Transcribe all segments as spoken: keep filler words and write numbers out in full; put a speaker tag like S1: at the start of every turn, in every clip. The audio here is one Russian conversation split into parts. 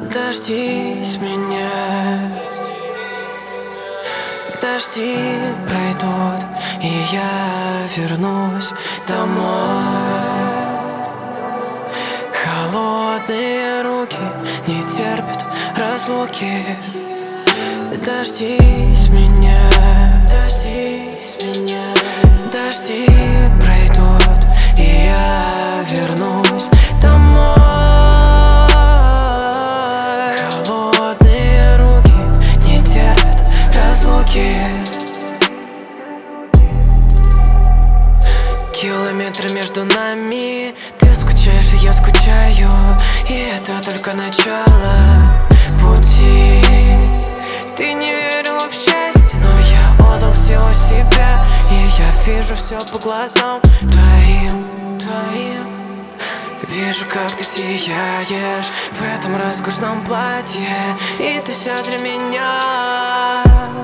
S1: Дождись меня, дожди пройдут, и я вернусь домой. Холодные руки не терпят разлуки. Дождись меня, дождись меня, дожди пройдут, и я вернусь домой. Холодные руки не терпят разлуки. Километры между нами, ты скучаешь, и я скучаю, и это только начало пути. Ты не верила в счастье, но я отдал всего себя, и я вижу все по глазам твоим, твоим. Вижу, как ты сияешь в этом роскошном платье, и ты вся для меня.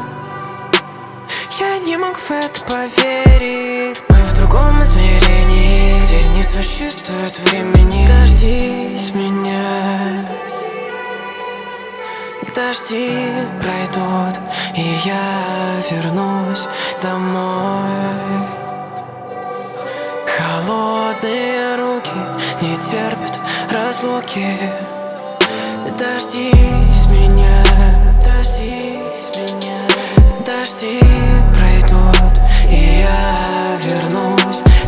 S1: Я не мог в это поверить. Мы в другом измерении, где не существует времени. Дождись меня, дожди пройдут, и я вернусь домой. Холодные руки не терпят разлуки. Дождись меня, дождись меня, дожди пройдут, и я вернусь